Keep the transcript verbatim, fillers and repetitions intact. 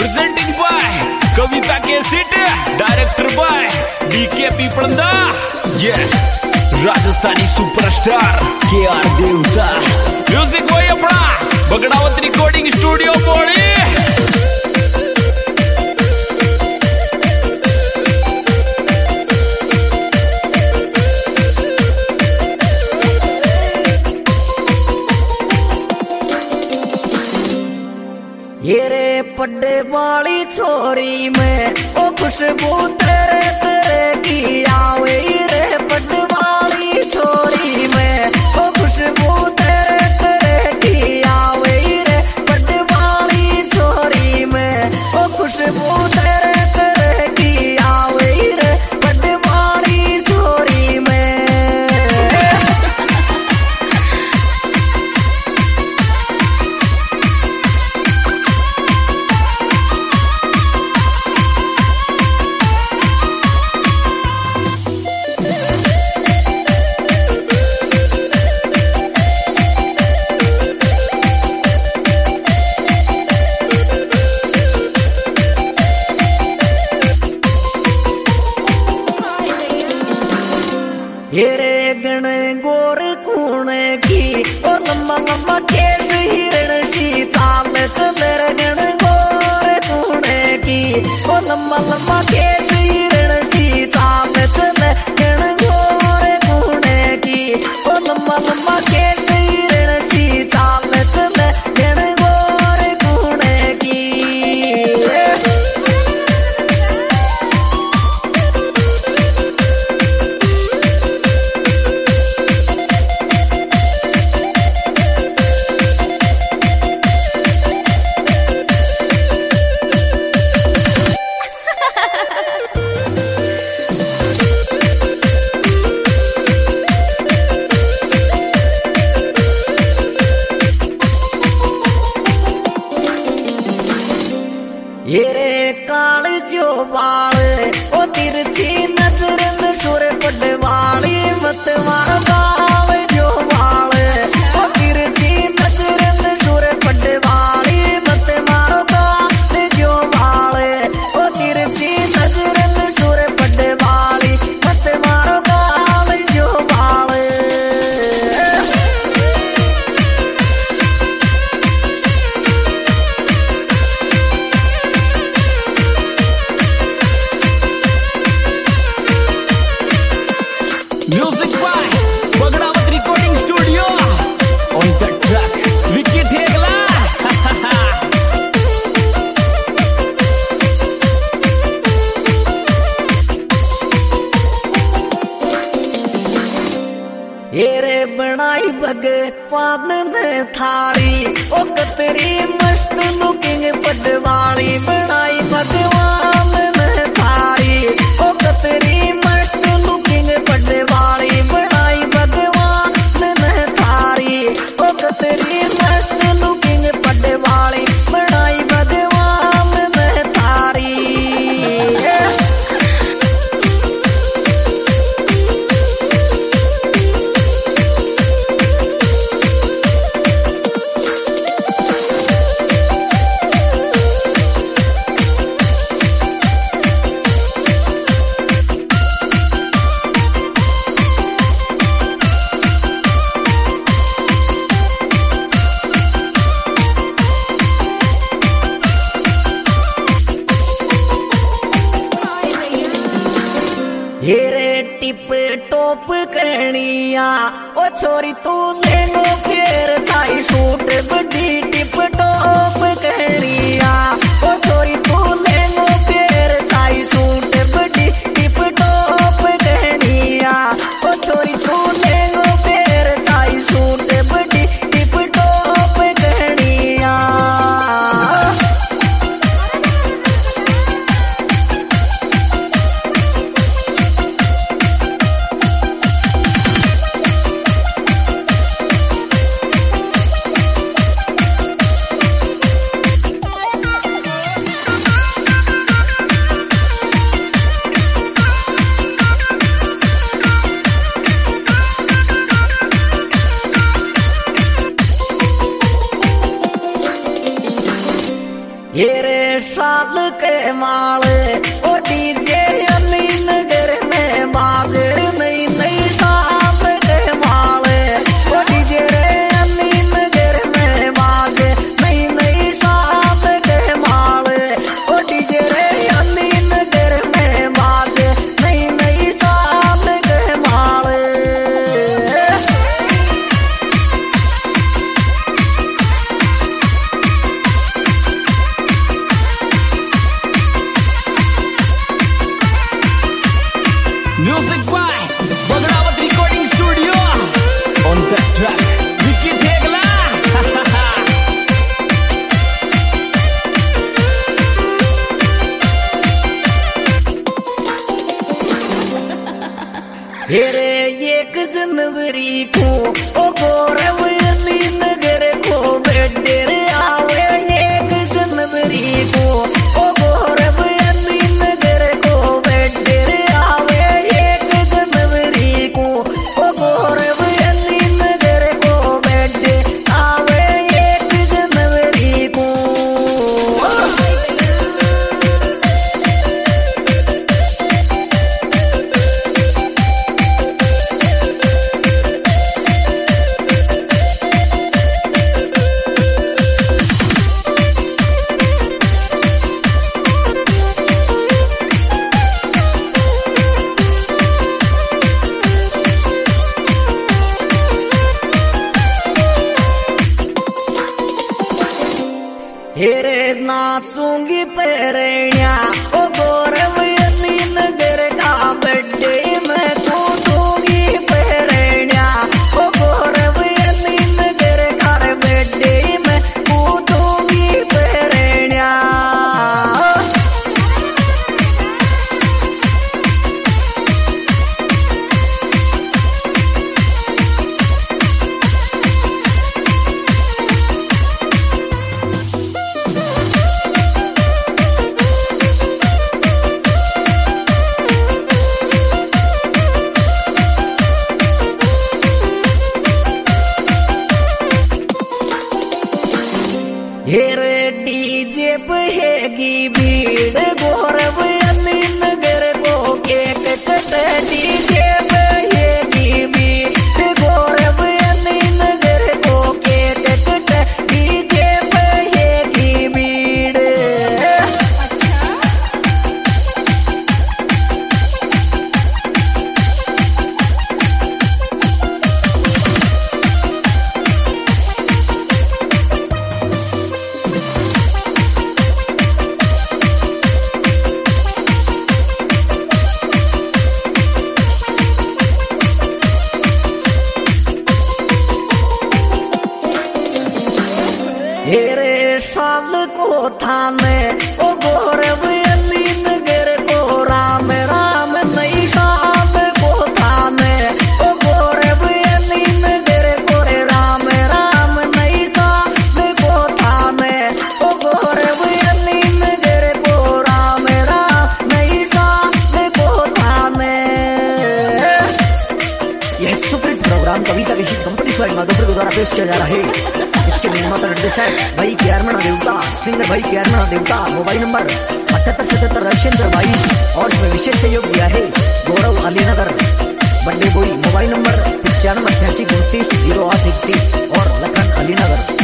Presenting by Kavita cassette, director by D पीपळंदा, ये Rajasthani superstar के आर देवता, म्यूजिक वही अपना बगड़ावत रिकॉर्डिंग स्टूडियो बोली। ये रे पड्डे वाली छोरी में ओ खुशबू तेरे तेरे की आवे, रे पड्डे वाली छोरी में ओ खुशबू तेरे तेरे की आवे, रे पड्डे वाली छोरी में ओ खुशबू तेरे तेरे की आवे, रे पड्डे वाली छोरी में। हेरे गण गोर खूण की ओ लम्बा लम्बा केस हिरण सी चाल चले, गण गोर खूण की ओ लम्बा लम्बा केस हिरण सी चाल चले, गण गोर खूण की ओ लम्बा लम्बा केस हिरण सी चाल चले, गण गोर खूण की। ये रे काल जो बाल ओ तिरछी नजर में सुर पड़ वाली मत मार बाल जो बाल ओ तिरछी नजर में सुर पड़ वाली मत मारो बाल जो बाल ओ तिरछी नजर में सुर पड़ वाली मत मारो बाल जो बाल। Music by Bagdawat recording studio, on the track Vicky ठेगला। ये रे बनाई भगवान ने थारी ओ कतरी मस्त लुकिंग पडवाली, बनाई भगवान ने थारी ओ कतरी मस्त लुकिंग पडवाली, बनाई भगवान ने थारी ओ कतरी मस्त लुकिंग पडवाली, बनाई भगवान ने थारी। हेरे टिप टोप करनिया ओ छोरी तू लेंगो फेर छाई सूट बड़ी टिप टोप करनिया ओ छोरी तू लेंगो फेर छाई सूट बड़ी टिप टोप करनिया ओ छोरी तू लेंगो फेर छाई सूट बड़ी टिप टोप करनिया। ये रे साल के माले ओ डीजे अली नगर में बागर नई नई साल के माले ओ डीजे अली नगर में बागे नई नई साल के माले ओ डीजे अली नगर में बागे नई नई साल के माले। Music by Bhagrawat Recording Studio. On the track, Vicky Thegla. हेरे एक जनवरी को ओ गौरव अली नगर को बेडेर आवे एक जनवरी को ओ गौरव अली नगर को बेडेर आवे एक जनवरी को ओ गौरव अली नगर को बेडे आवे एक जनवरी को। हेरे नाचूंगी पेरैया ओ गौरव अली नगर का बर्थडे मैं कूदूंगी पेरैया ओ गौरव अली नगर का बर्थडे मैं कूदूंगी पेरैया। हेरे डीजे पे हैगी भीड़ गौरव अली नगर को केक कट डीजे पे हैगी भीड़ गौरव अली नगर को केक कट डीजे पे हैगी भीड़। हेरे साल को थाने ओ गौरव अली नगर को राम राम नई साल को थाने ओ गौरव अली नगर को राम राम नई साल को थाने ओ गौरव अली नगर को राम राम नई साल को थाने। यह सुपरहिट प्रोग्राम कविता विषय कंपनी स्वाई माधोपुर द्वारा पेश किया जा रहा है। इसके निर्माता निर्देशक भाई प्यारमणा देवता, सिंगर भाई प्यारमणा देवता। मोबाइल नंबर अठहत्तर सतहत्तर रविशंकर बाईस और इसमें विशेष सहयोग दिया है गौरव अलीनगर बड्डे बोई। मोबाइल नंबर पचानवे अठासी उनतीस जीरो आठ इकतीस और लखन अलीनगर।